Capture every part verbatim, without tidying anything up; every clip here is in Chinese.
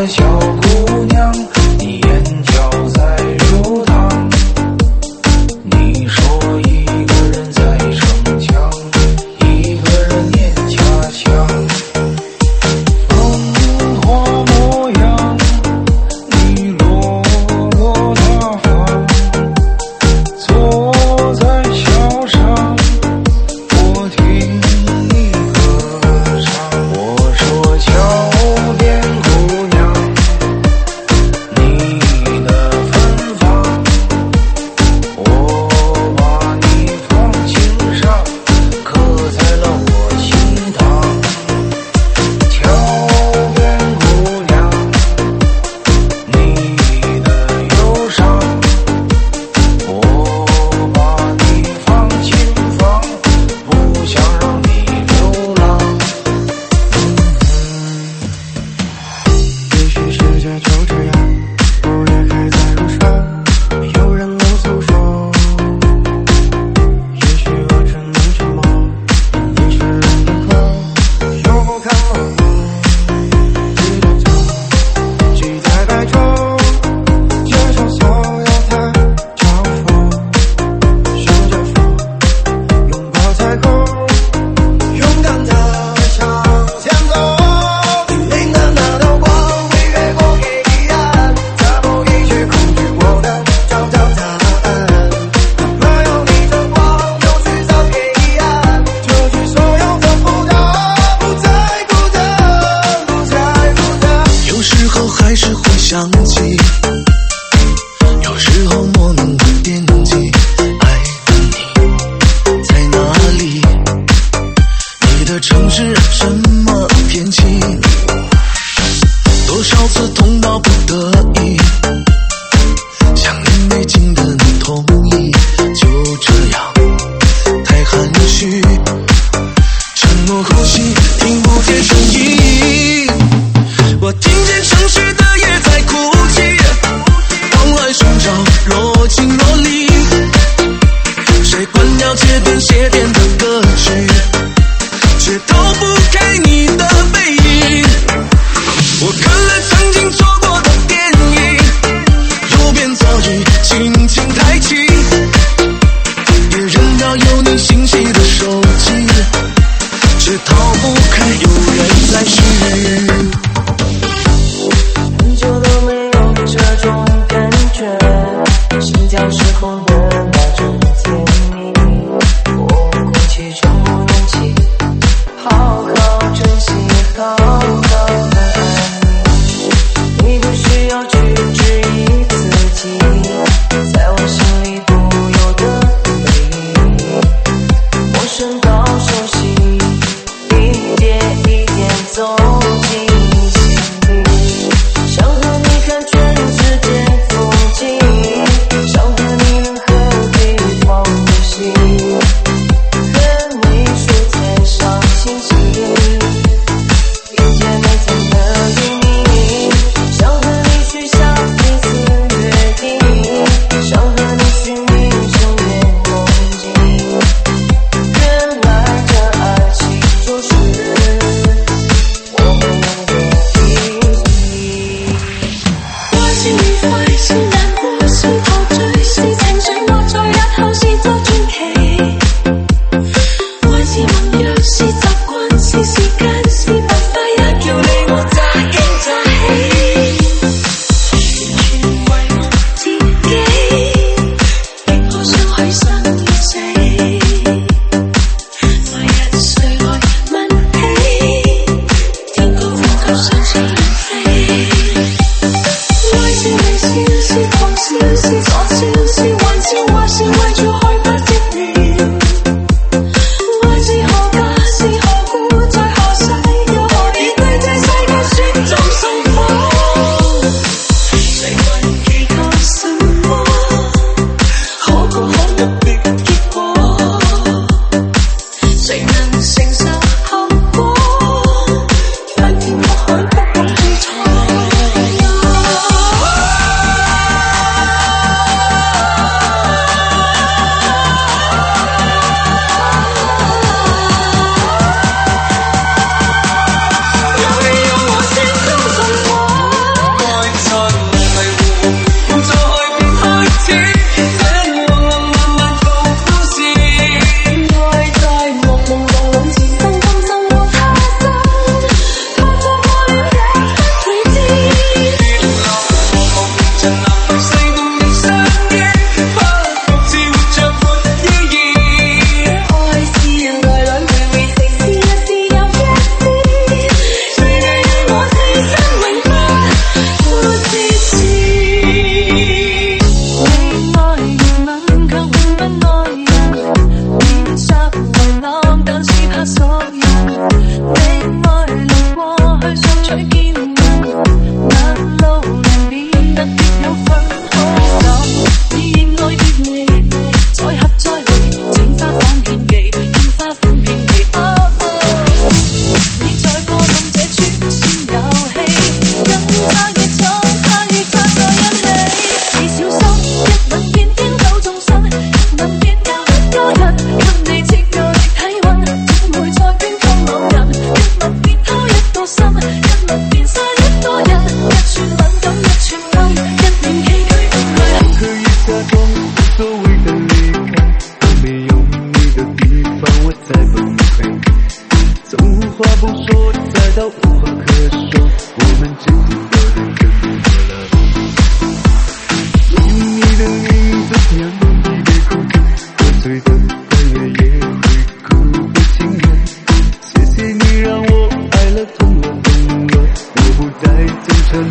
你不需要去质疑自己，在我心里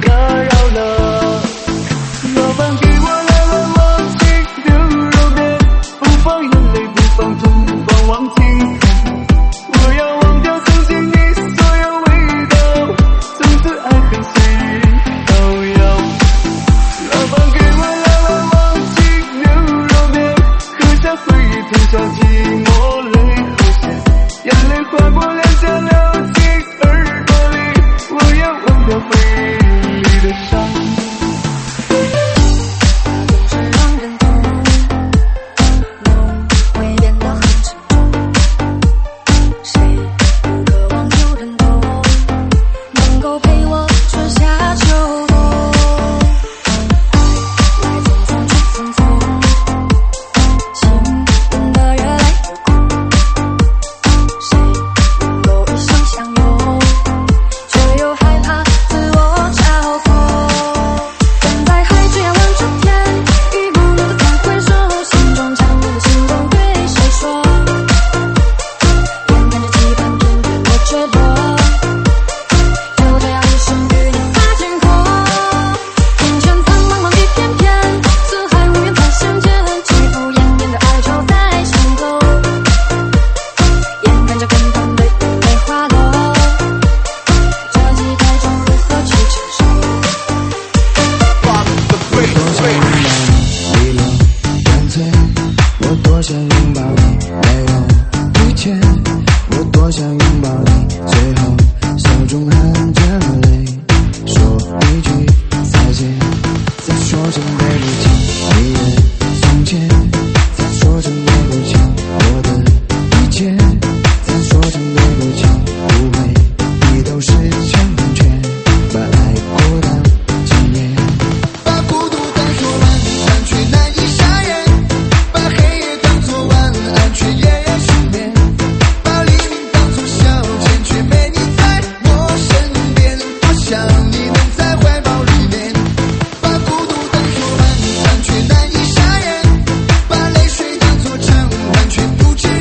打扰了。老板给我来碗忘情牛肉面，不放眼泪，不放痛，不放忘记。我要忘掉曾经你所有味道，从此爱恨随意飘摇。老板给我来碗忘情牛肉面，喝下回忆，吞下寂寞，泪后咸，眼泪划过两颊，流进耳朵里。我要忘掉回忆里的伤。 多想拥抱你，没有一切，我多想拥抱你，最后笑中含着泪，说一句再见，再说声对不起，你的从前，再说声对不起，我的一切，再说声对不起，不会你都是成全，把爱过到今夜，把孤独当作晚餐，却难以下咽，把黑夜当作晚安，却夜夜失眠，把黎明当作消遣，却没你在我身边，多想你能在怀抱里面，把孤独当作晚餐，却难以下咽，把泪水当作偿还，却不知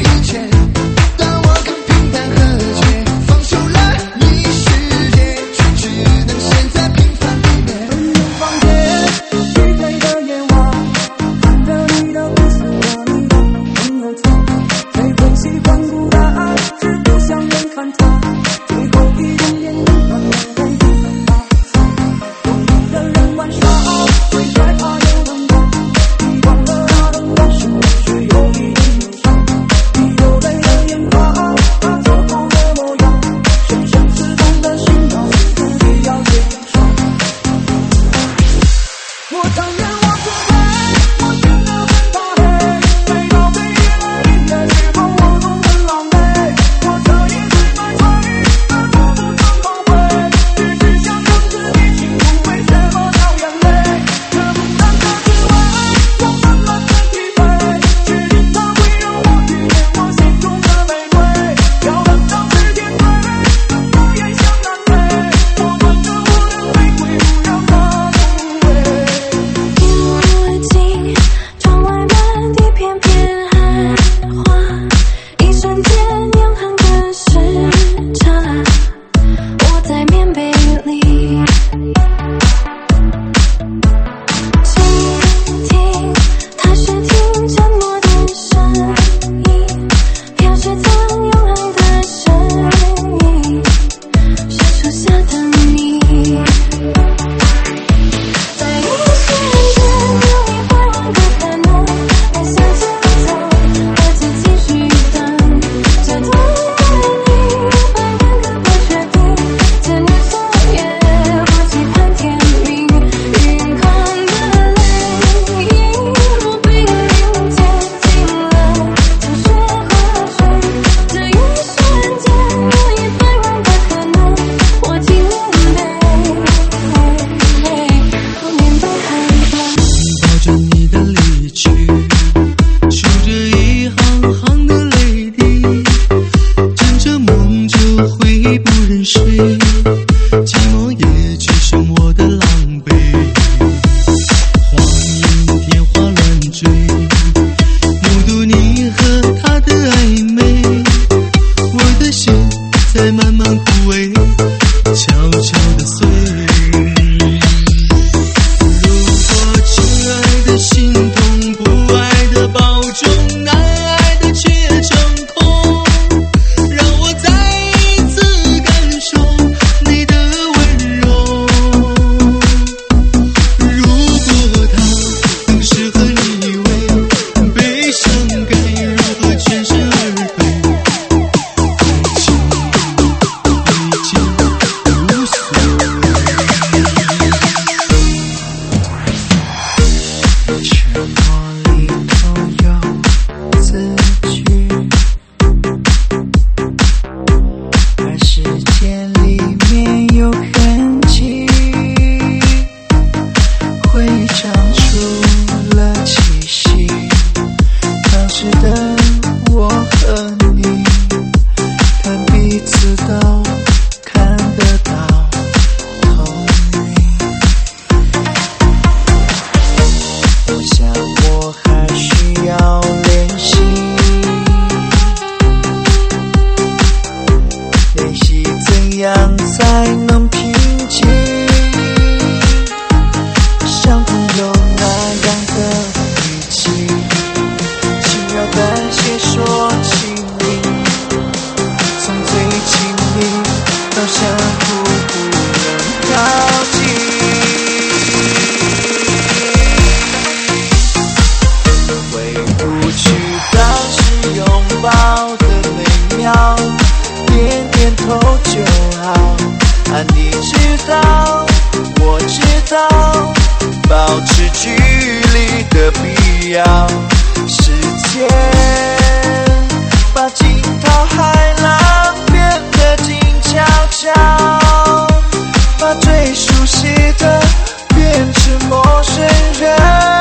少，保持距离的必要。时间把惊涛骇浪变得静悄悄，把最熟悉的变成陌生人，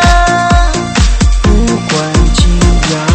无关紧要。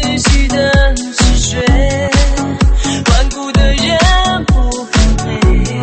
顽固的人不很累。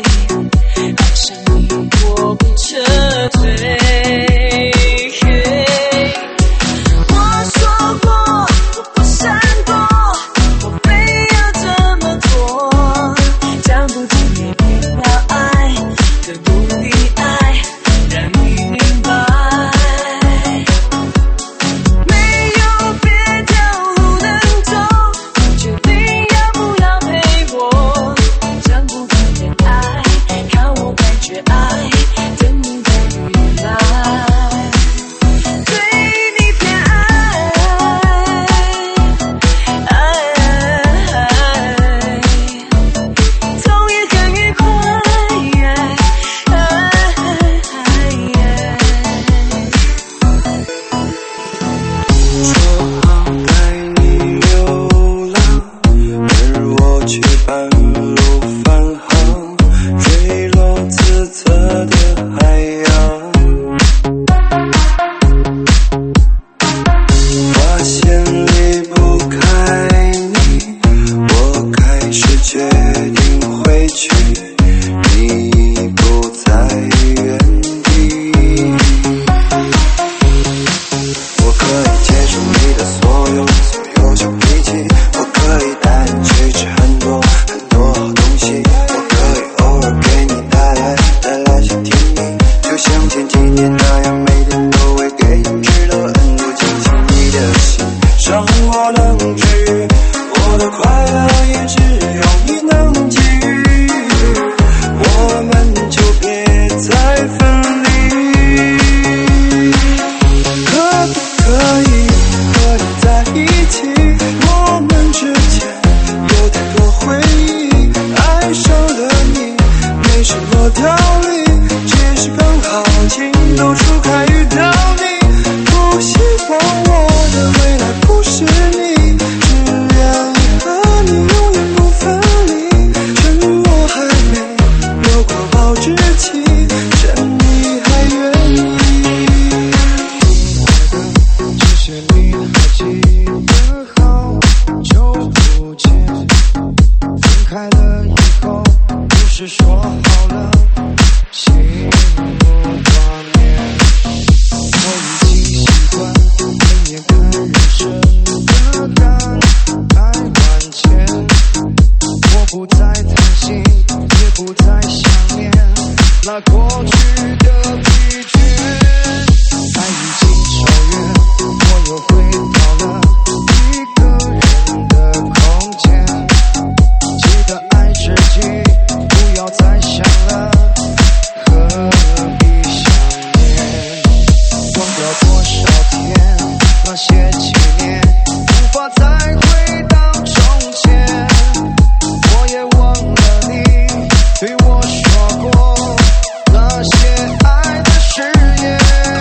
是说好了心不挂念，我已经习惯每眼看人生的感慨万千，我不再贪心，也不再想念那过去的疲倦，爱已经超越，我又回到了一个人的空间，记得爱自己，不要再想了，何必想念，忘掉多少天，那些纪念无法再回到从前，我也忘了你对我说过那些爱的誓言，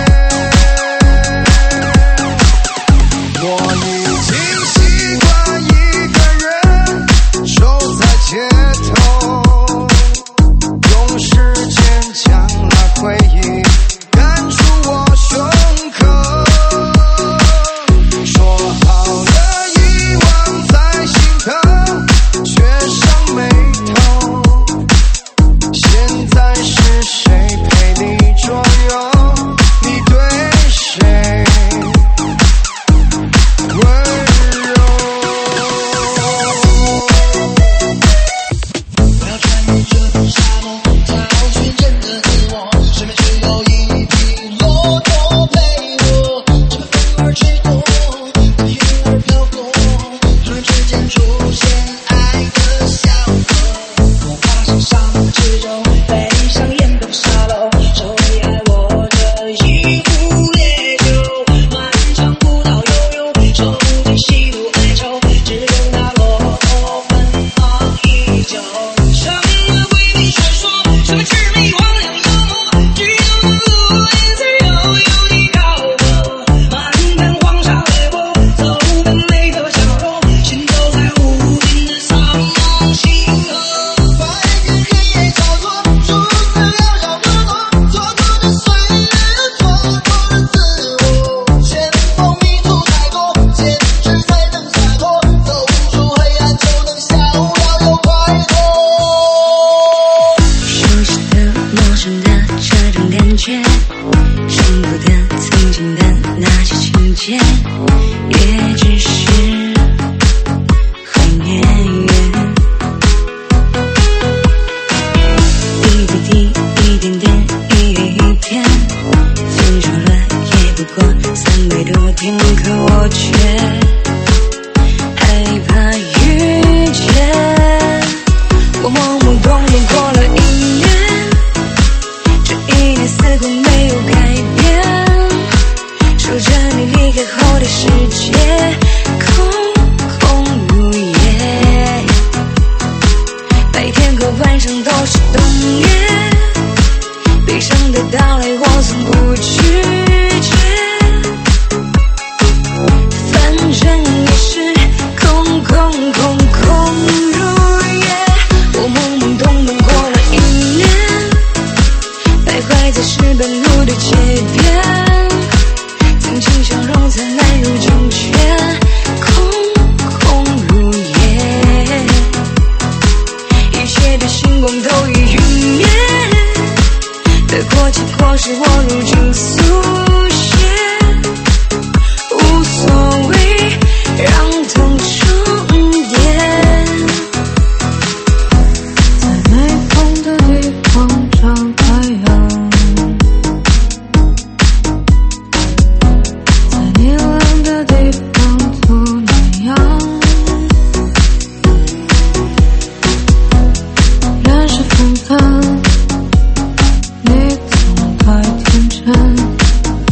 我已经习惯一个人守在街头，用时间将那回忆赶出我胸口，说好了遗忘在心头，却上眉头，现在是谁陪你左右，你对谁温柔， 我要穿越这片沙漠，找寻真的自我，身边只有一匹骆驼陪我，这个风儿吹过，那云儿飘过，突然之间出现爱的小河，我爬上沙漠之中，飞上烟斗沙漏，手里爱握着一壶烈酒，漫长古道悠悠，手尽喜怒哀愁，只有那骆驼奔忙依旧，什么鬼秘传说，什么魑魅魍魉妖魔，只有那路颜色悠悠的高歌，漫漫黄沙掠过，走奔每个角落，行走在无尽的苍茫星河，白天黑夜交错，数次渺小的我，错过的岁月，错过的自我，前方迷途太多，坚持才能洒脱，走出黑暗就能逍遥又快活。 熟悉的、陌生的这种感觉，重复的、曾经的那些情节，也只是怀念。一滴滴，一点点，一月一天，分手了也不过三百多天，可我却害怕遇见。我懵懵懂懂过了一年，这一年似乎没有改变，守着你离开后的世界，空空如也，白天和晚上都是冬夜，悲伤的到来我从不拒绝，反正也是空空空空如也，我懵懵懂懂过了一年，徘徊在石板路的街边，曾经笑容灿烂如今却空空如也，一切的星光都已陨灭，得过且过是我如今速写，无所谓让痛重叠， 在没风的地方找太阳，在你冷的地方做暖阳，人是纷纷，你总太天真，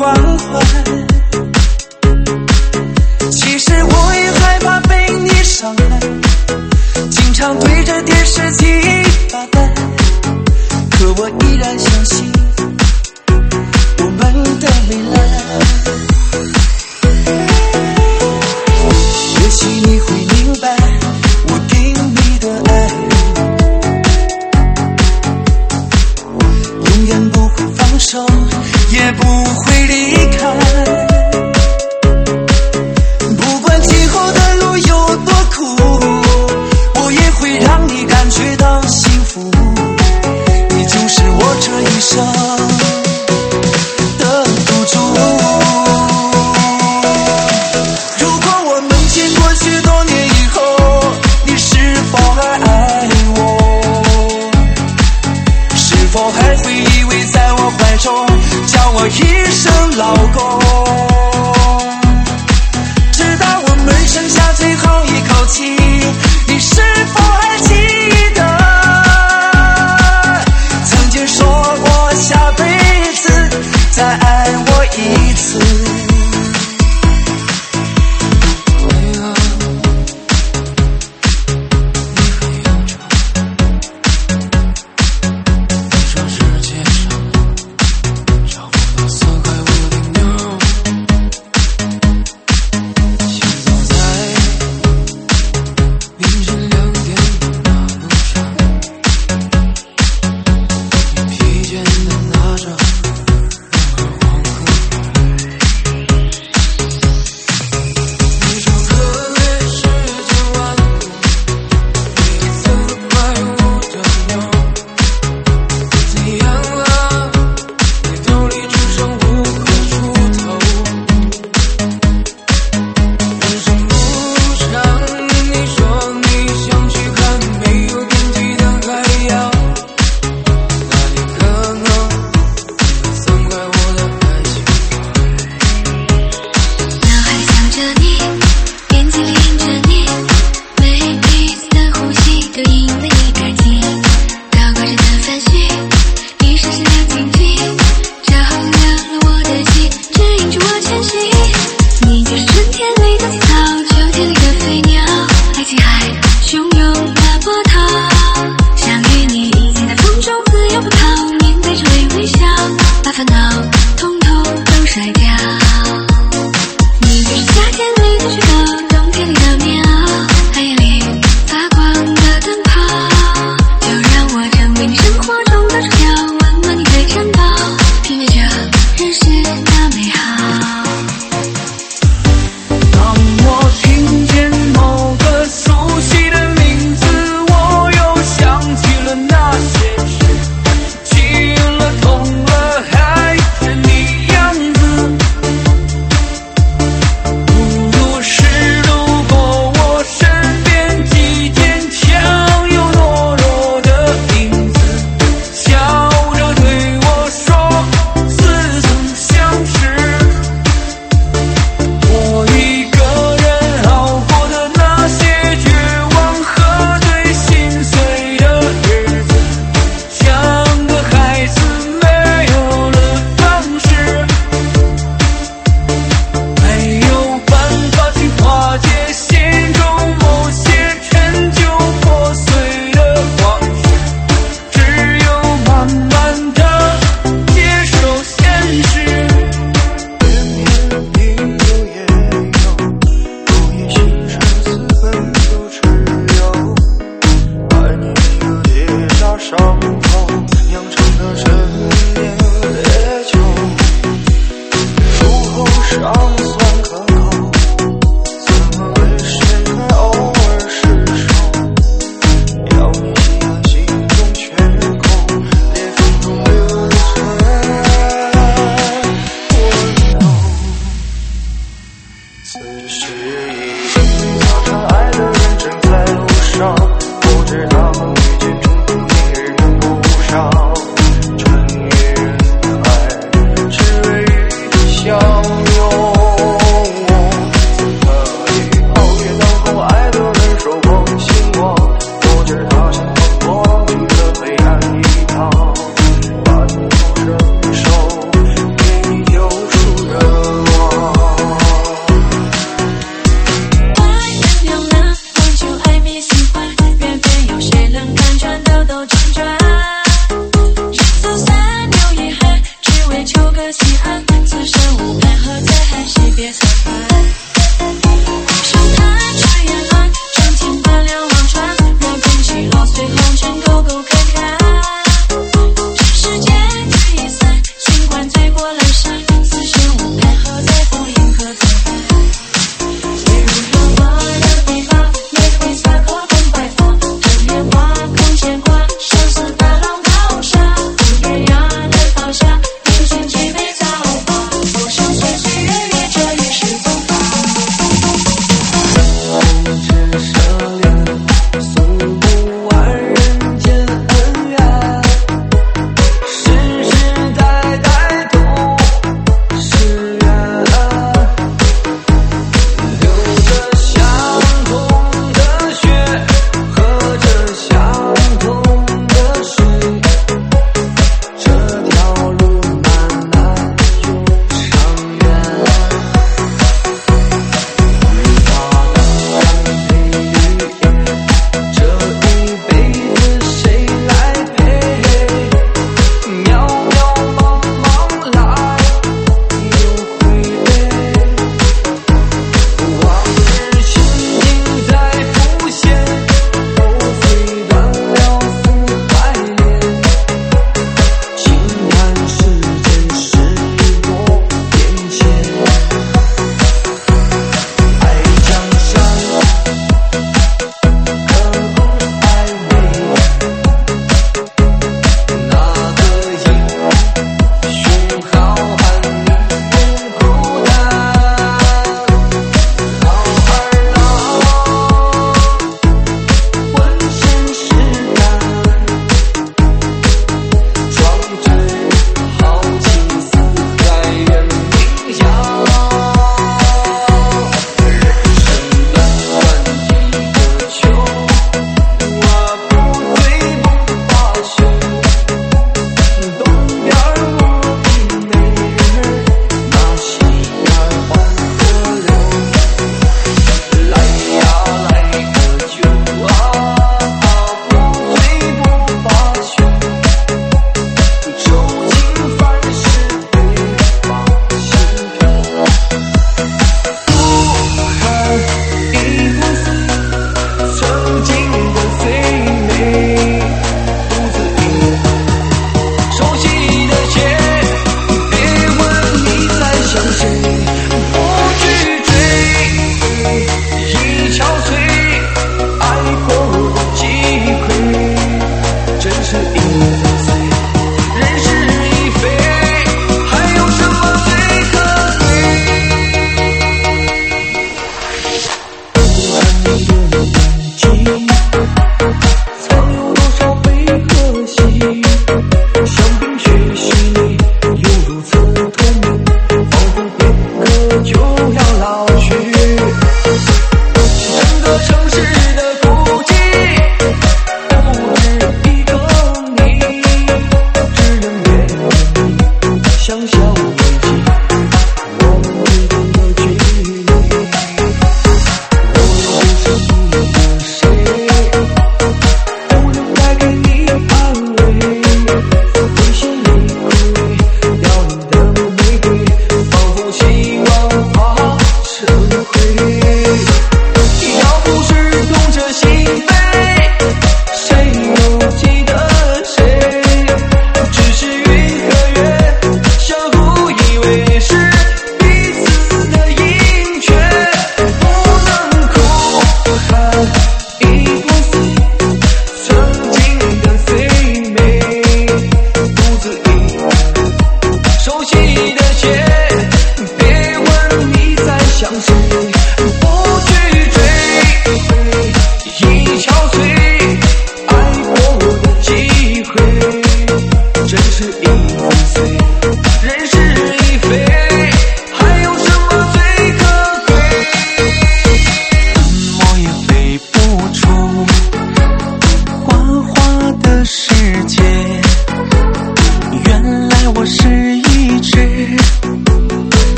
关怀。其实我也害怕被你伤害，经常对着电视机发呆，可我依然相信我们的未来。也许你会明白我给你的爱永远不会放手，也不会离开。不管今后的路有多苦，我也会让你感觉到幸福。你就是我这一生的赌注。如果我们见过许多年以后，你是否还爱我？是否还会依偎在我怀中，叫我一声老公？直到我们剩下最后一口气，你是否还记得曾经说过下辈子再爱我一次？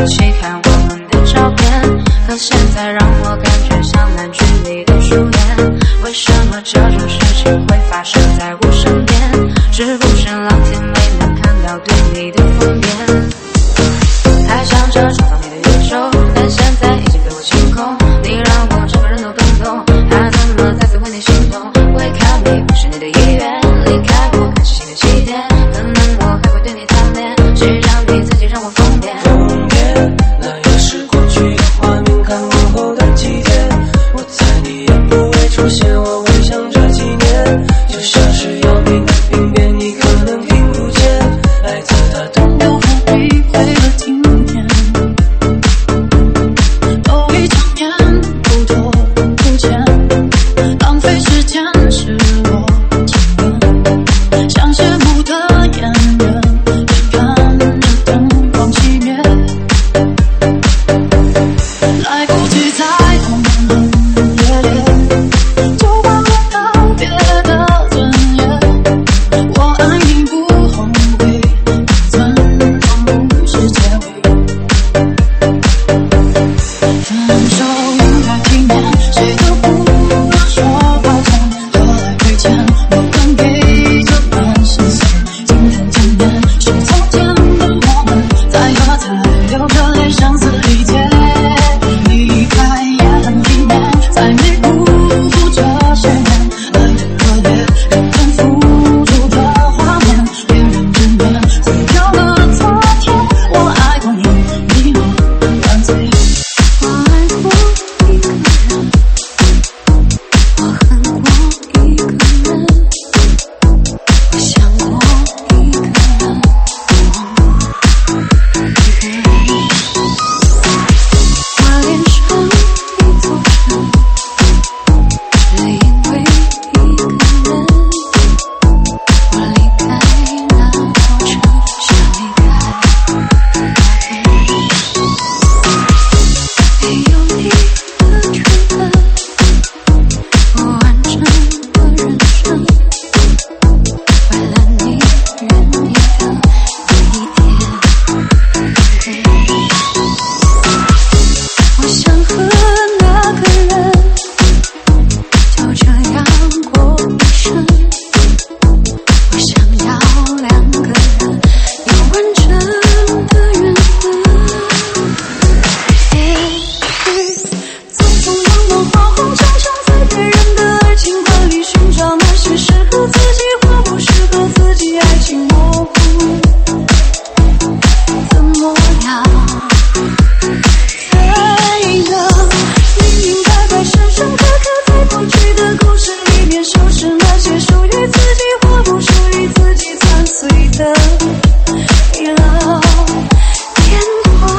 一起看我们的照片，可现在让我感觉像烂剧里的主演。为什么这种事情会发生在我身边？是不是老天没能看到对你的疯癫？还想着创造你的宇宙，但现在已经被我清空。你让我整个人都动动，还怎么再次为你心动？Wake up me， 不是你的意愿，离开我开始新的起点。可能我还会对你贪恋，谁让你自己让我疯癫？ 疯癫，那也是过去的画面，看过后的几天。我猜你也不会出现，我回想这几年，就像是要命的病变，你可能听不见。爱在它等又何必为了今天都一场面不拖不欠，浪费时间是我经验，像谢幕的演员，眼看着灯光熄灭，来不及再轰轰烈烈，就忘了告别的尊严。我爱你不后悔，尊重不是结尾。分手应该体面，谁都不能说抱歉，何来亏欠？我敢给这般心碎。今天见面是从前的我们，在喝彩流着泪声嘶力竭。离开也很体面，再没辜负这些年爱的热烈，认真付出的画面，别人只面毁掉了昨天。我爱过你，你我万岁。 我爱过一个人，我恨过一个人，我想过一个人，我忘过一个人。我恋上一座城，只因为一个人。我离开那座城，像离开那个人。没有你的剧本，不完整的人生，为了你愿意的每一天。我想和那个人就这样过一生，我想要两个人有完整的缘分。匆匆忙忙，慌慌张张，在别人的爱情观里寻找那些适合自己或不适合自己，爱情模糊，怎么样才能明明白白、深深刻刻，在过去的故事里面收拾那些属于自己或不属于自己残碎的遗漏电话。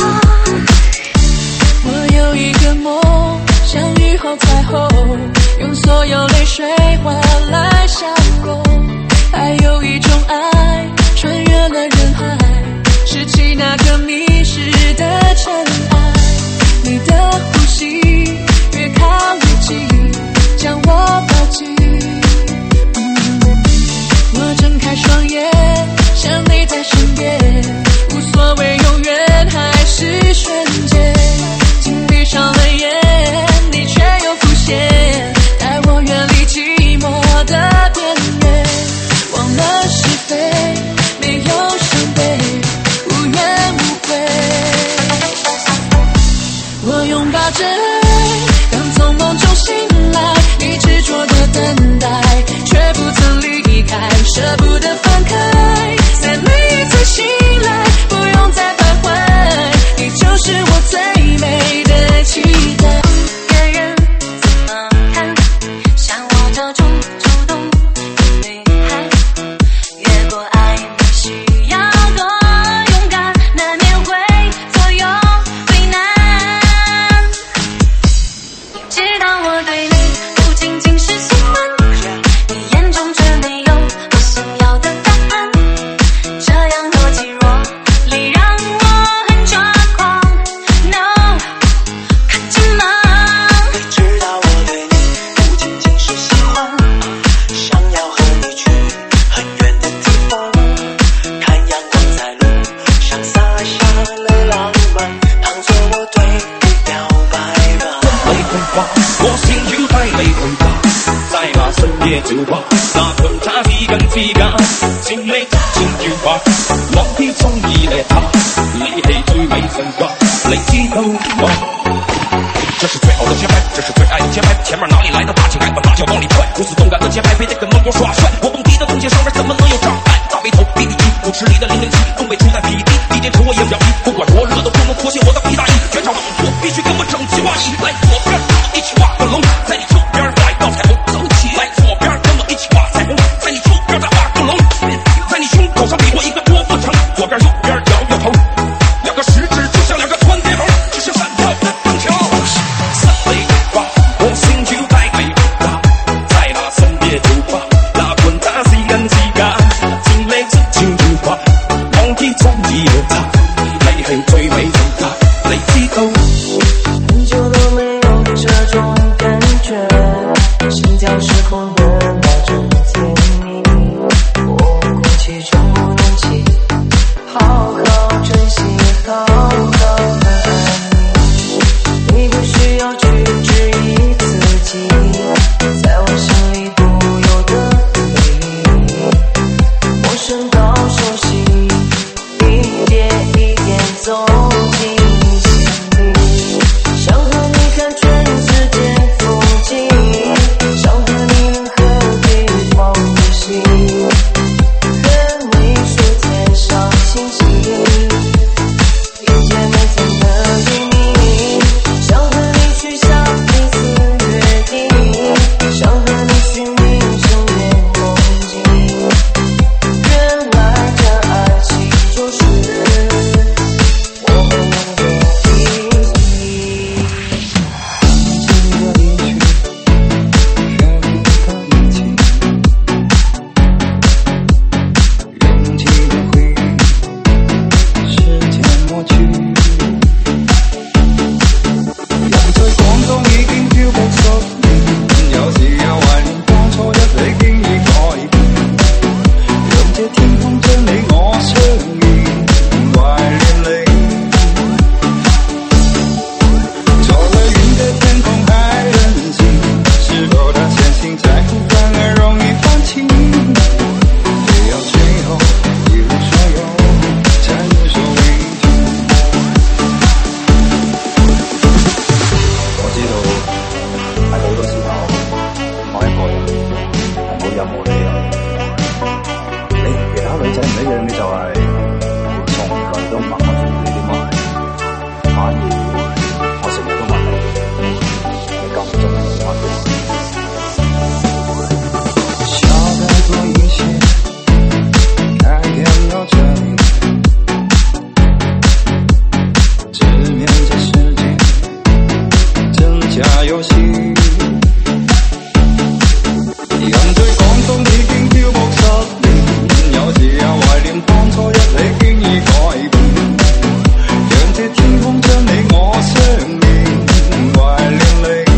我有一个梦，像雨后彩虹，用所有泪水换来笑容。还有一种爱，穿越了人海，拾起那个迷失的尘埃。你的呼吸越靠越近，将我抱紧。我睁开双眼，想你在身边，无所谓永远还是瞬间。紧闭上了眼，你却又浮现，带我远离寂寞的边缘。忘了是非，没有伤悲，无怨无就话，那吞茶是跟是假，心里真情要話，我偏中意你他，你係最美神話，你知道嗎？这是最好的节拍，这是最爱的节拍，前面哪里来的大气概，把大脚往里踹，如此动感的节拍，非得跟猛狗耍帅，我蹦迪的动线上面怎么能有障碍？大背头 B D 一，舞池里的零零七，东北出在 P D D J 趁我眼表皮，不管多热都不能脱下我的皮大衣，全场动作必须跟我整齐划一，来左边一起画个龙，在你右边画一道彩虹，走起来左边跟我一起画彩虹，在你右边再画个龙，在你胸口上比划一个郭富城，左边右边摇摇头，两个食指就像两个窜天猴，就像闪跳的灯球，三杯对话，我心就带给他，在他身边就画，那滚他是跟是假，心里真情要話，我偏中意了他，你係最美的他，你知道。 很久都没有这种感觉，心跳失控的那种甜蜜，我空气中不能气，好好珍惜，好好的爱你，你不需要去质疑自己，在我心里独有的美丽，陌生到熟悉，一点一点走进心里，想和你看全世界风景，想和你能和地方旅行，和你数天上星星，一切没曾的秘密，想和你许下彼此约定，想和你寻觅生夜梦境，原来这爱情就是我们的意义。 记得离去，远记的回忆，时间抹去，人在廣東已經漂泊十年，有時也懷念當初一起經已改變，讓這天空將你我相見，懷念你。走了雲的天空還任性，是否他相信在乎反而容易放棄？只有最後一無所有，才無所畏懼。我知道喺好多時候，我一個人係冇任何理由。你同其他女仔唔一樣嘅就係，從來都唔問我中意啲乜，反而我成日都問你，你中唔中意我嘅事？小改過一些，改變了這裡，直面這世界，增加遊戲。人在廣東已經漂泊十年，有時也懷念當初一起經已改變，讓這天空將你我相見，懷念你。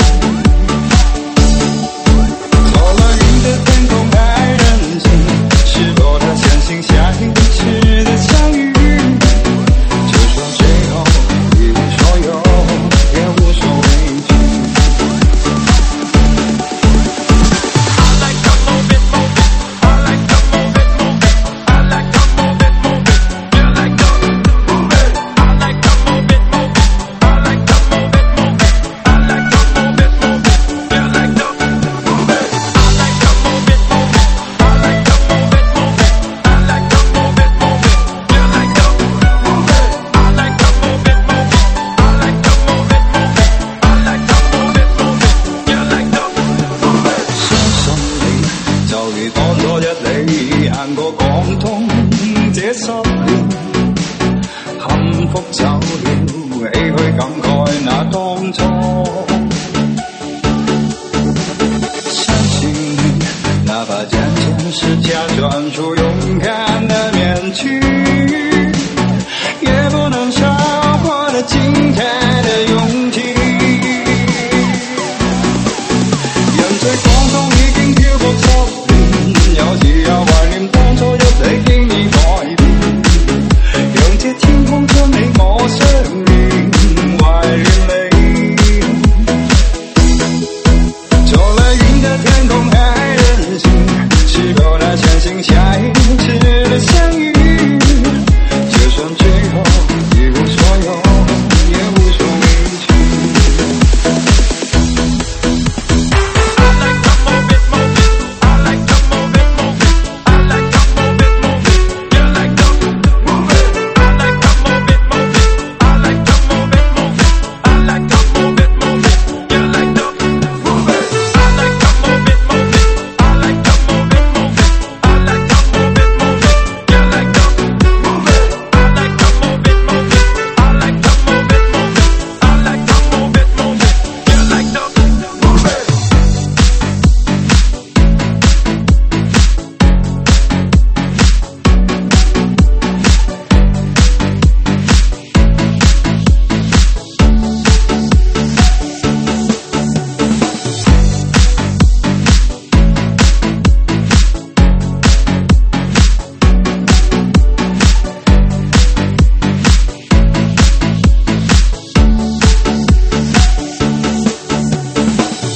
走了雲的天空還任性，是否他相信下一次的相遇？就算最後一無所有，也無所畏懼。行過廣東這十年，幸福走了，唏噓感慨那當初。相信你，哪怕漸漸是假裝出勇敢的面具，也不能少我的精彩的勇氣。人在廣東已經漂泊十年，有時也懷念當初一起經已改變，讓這天空將你我相見，懷念你。走了雲的天空還后。